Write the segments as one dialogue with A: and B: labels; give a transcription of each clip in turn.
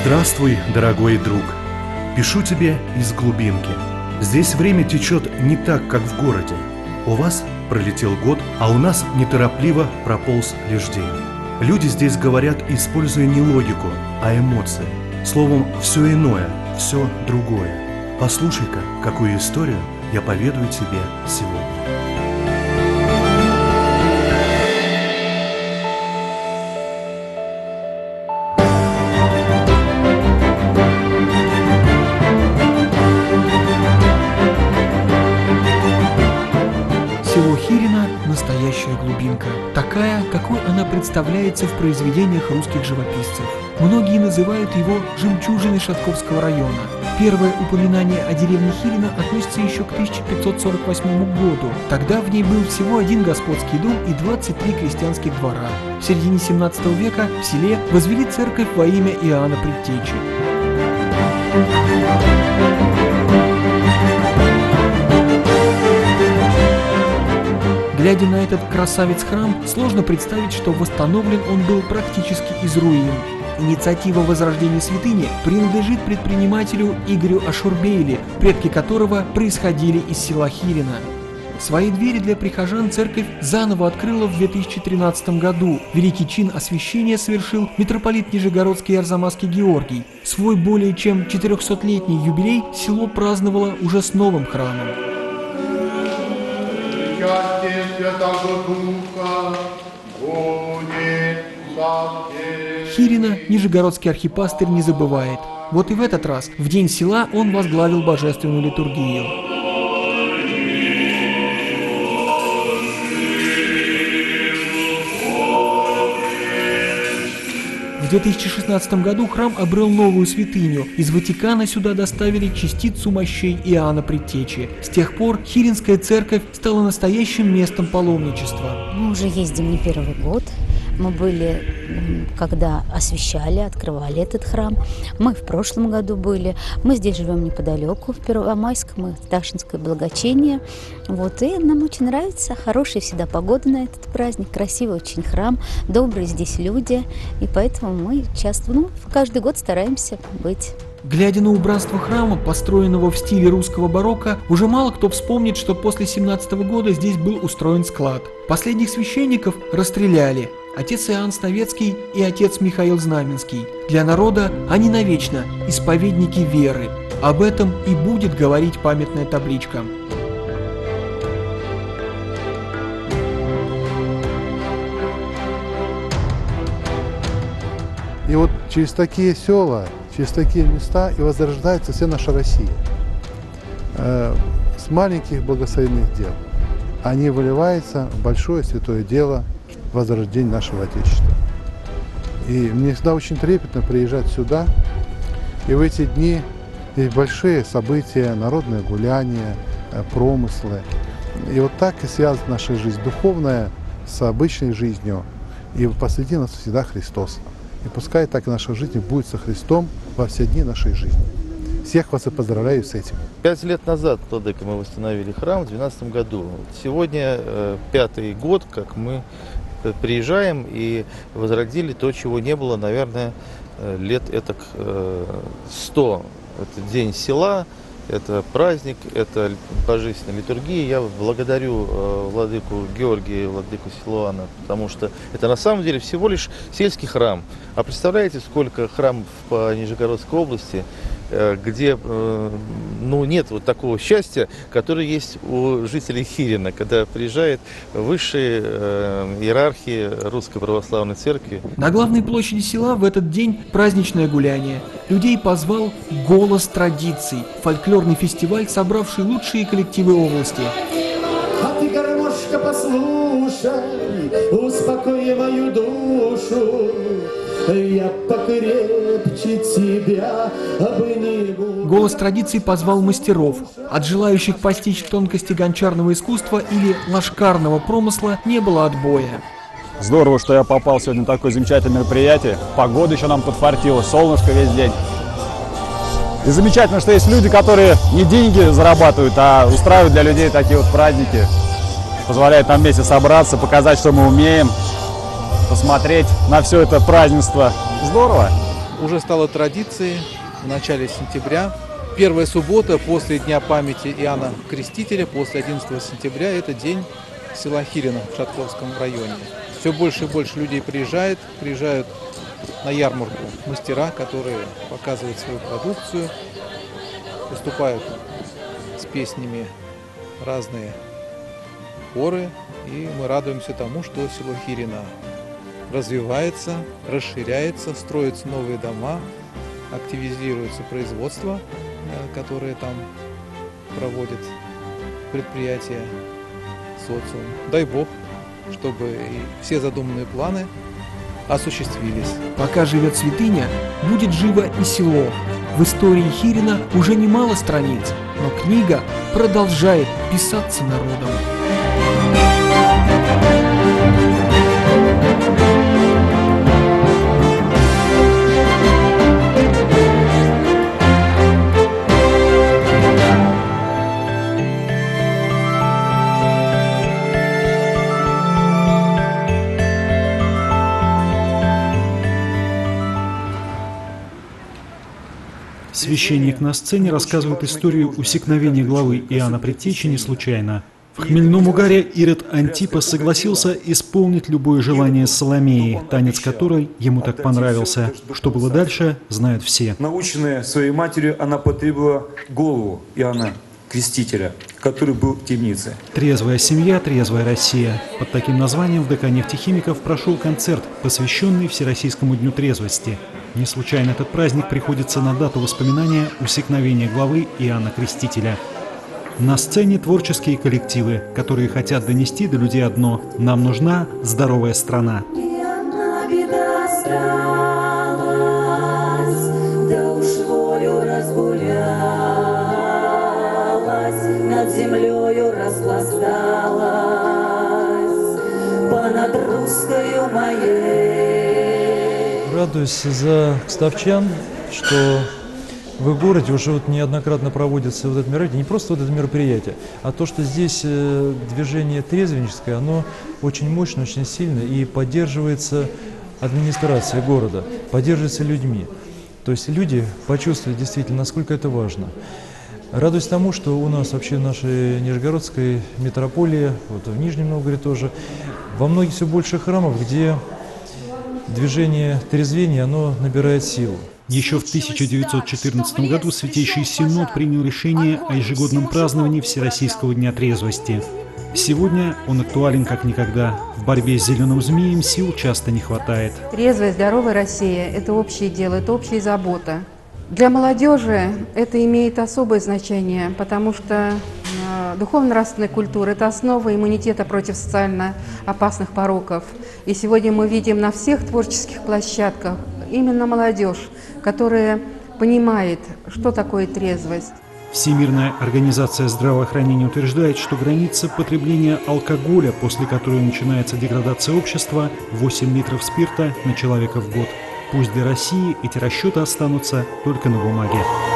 A: Здравствуй, дорогой друг. Пишу тебе из глубинки. Здесь время течет не так, как в городе. У вас пролетел год, а у нас неторопливо прополз лишь день. Люди здесь говорят, используя не логику, а эмоции. Словом, все иное, все другое. Послушай-ка, какую историю я поведаю тебе сегодня.
B: Село Хирино – настоящая глубинка, такая, какой она представляется в произведениях русских живописцев. Многие называют его жемчужиной Шатковского района. Первое упоминание о деревне Хирино относится еще к 1548 году. Тогда в ней был всего один господский дом и 23 крестьянских двора. В середине 17 века в селе возвели церковь во имя Иоанна Предтечи. Глядя на этот красавец-храм, сложно представить, что восстановлен он был практически из руин. Инициатива возрождения святыни принадлежит предпринимателю Игорю Ашурбейли, предки которого происходили из села Хирино. Свои двери для прихожан церковь заново открыла в 2013 году. Великий чин освящения совершил митрополит Нижегородский и Арзамасский Георгий. Свой более чем 400-летний юбилей село праздновало уже с новым храмом. Хирино нижегородский архипастырь не забывает. Вот и в этот раз, в день села, он возглавил божественную литургию. В 2016 году храм обрел новую святыню. Из Ватикана сюда доставили частицу мощей Иоанна Предтечи. С тех пор Хиринская церковь стала настоящим местом паломничества.
C: Мы уже ездим не первый год. Мы были, когда освящали, открывали этот храм. Мы в прошлом году были. Мы здесь живем неподалеку, в Первомайском, мы в Тахшинское Благочиние. Вот, и нам очень нравится. Хорошая всегда погода на этот праздник. Красивый очень храм, добрые здесь люди. И поэтому мы часто, каждый год стараемся быть.
B: Глядя на убранство храма, построенного в стиле русского барокко, уже мало кто вспомнит, что после 17 года здесь был устроен склад. Последних священников расстреляли. Отец Иоанн Сновецкий и отец Михаил Знаменский. Для народа они навечно исповедники веры. Об этом и будет говорить памятная табличка.
D: И вот через такие села, через такие места и возрождается вся наша Россия. С маленьких благословенных дел они выливаются в большое святое дело возрождения нашего Отечества. И мне всегда очень трепетно приезжать сюда, и в эти дни есть большие события, народные гуляния, промыслы. И вот так и связана наша жизнь духовная с обычной жизнью, и посреди нас всегда Христос. И пускай так и наша жизнь будет со Христом во все дни нашей жизни. Всех вас и поздравляю с этим.
E: 5 лет назад, Владыка, мы восстановили храм в 2012 году. Сегодня 5-й год, как мы приезжаем и возродили то, чего не было, наверное, лет этак 100. Это день села, это праздник, это божественная литургия. Я благодарю владыку Георгия и владыку Силуана, потому что это на самом деле всего лишь сельский храм. А представляете, сколько храмов по Нижегородской области, где нет вот такого счастья, которое есть у жителей Хирино, когда приезжает высшие иерархии Русской Православной Церкви.
B: На главной площади села в этот день праздничное гуляние. Людей позвал «Голос традиций» – фольклорный фестиваль, собравший лучшие коллективы области.
F: А ты, гармошка, послушай, успокой мою душу. Я покрепче тебя обниму.
B: «Голос традиций» позвал мастеров. От желающих постичь тонкости гончарного искусства или ложкарного промысла не было отбоя.
G: Здорово, что я попал сегодня на такое замечательное мероприятие. Погода еще нам подфартила, солнышко весь день. И замечательно, что есть люди, которые не деньги зарабатывают, а устраивают для людей такие вот праздники. Позволяют нам вместе собраться, показать, что мы умеем, посмотреть на все это празднество. Здорово!
H: уже стало традицией в начале сентября. Первая суббота после Дня памяти Иоанна Крестителя, после 11 сентября, это день села Хирино в Шатковском районе. Все больше и больше людей приезжают на ярмарку мастера, которые показывают свою продукцию, выступают с песнями разные хоры, и мы радуемся тому, что село Хирино развивается, расширяется, строятся новые дома, активизируется производство, которое там проводит предприятия, социум. Дай Бог, чтобы и все задуманные планы осуществились.
B: Пока живет святыня, будет живо и село. В истории Хирино уже немало страниц, но книга продолжает писаться народом.
A: Священник на сцене рассказывает историю усекновения главы Иоанна Предтечи не случайно. В хмельном угаре Ирод Антипас согласился исполнить любое желание Соломеи, танец которой ему так понравился. Что было дальше, знают все.
I: Наученная своей матерью, она потребовала голову Иоанна Крестителя, который был в темнице.
A: «Трезвая семья, трезвая Россия». Под таким названием в ДК нефтехимиков прошел концерт, посвященный Всероссийскому дню трезвости. Не случайно этот праздник приходится на дату воспоминания усекновения главы Иоанна Крестителя. На сцене творческие коллективы, которые хотят донести до людей одно: нам нужна здоровая страна.
J: Над землею распласталась понад русскою моей.
K: Радуюсь за ставчан, что в их городе уже неоднократно проводится вот это мероприятие, не просто вот это мероприятие, а то, что здесь движение трезвенническое, оно очень мощно, очень сильно и поддерживается администрацией города, поддерживается людьми. То есть люди почувствовали действительно, насколько это важно. Радуюсь тому, что у нас вообще в нашей Нижегородской митрополии, вот в Нижнем Новгороде тоже, во многих все больше храмов, где движение трезвения, оно набирает силу.
A: Еще в 1914 году Святейший Синод принял решение о ежегодном праздновании Всероссийского дня трезвости. Сегодня он актуален как никогда. В борьбе с зеленым змеем сил часто не хватает.
L: Трезвая, здоровая Россия – это общее дело, это общая забота. Для молодежи это имеет особое значение, потому что духовно-нравственная культура – это основа иммунитета против социально опасных пороков. И сегодня мы видим на всех творческих площадках именно молодежь, которая понимает, что такое трезвость.
A: Всемирная организация здравоохранения утверждает, что граница потребления алкоголя, после которой начинается деградация общества, 8 литров спирта на человека в год. Пусть для России эти расчеты останутся только на бумаге.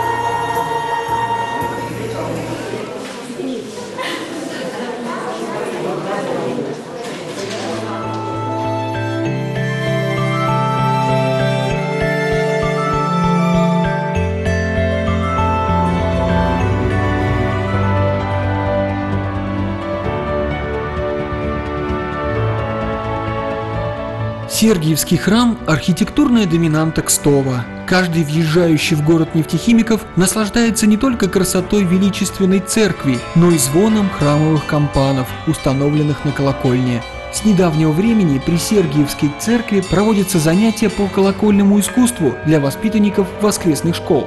B: Сергиевский храм – архитектурная доминанта Кстова. Каждый въезжающий в город нефтехимиков наслаждается не только красотой величественной церкви, но и звоном храмовых кампанов, установленных на колокольне. С недавнего времени при Сергиевской церкви проводятся занятия по колокольному искусству для воспитанников воскресных школ.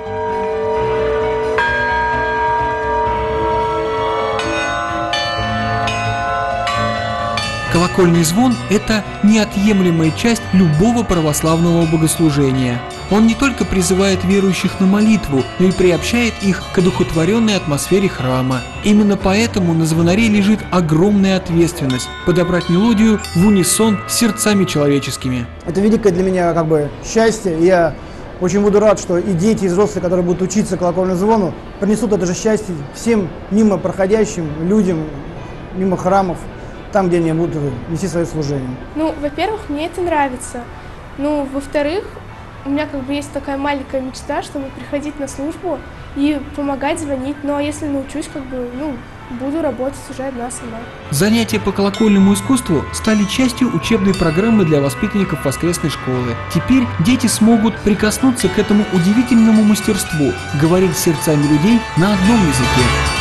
B: Колокольный звон – это неотъемлемая часть любого православного богослужения. Он не только призывает верующих на молитву, но и приобщает их к одухотворенной атмосфере храма. Именно поэтому на звонаре лежит огромная ответственность – подобрать мелодию в унисон с сердцами человеческими.
M: Это великое для меня счастье. Я очень буду рад, что и дети, и взрослые, которые будут учиться колокольному звону, принесут это же счастье всем мимо проходящим людям, мимо храмов, там, где они будут нести свое служение.
N: Ну, во-первых, мне это нравится. Ну, во-вторых, у меня как бы есть такая маленькая мечта, чтобы приходить на службу и помогать звонить. Но если научусь, как бы, буду работать уже одна сама.
B: Занятия по колокольному искусству стали частью учебной программы для воспитанников воскресной школы. Теперь дети смогут прикоснуться к этому удивительному мастерству, говорить сердцами людей на одном языке.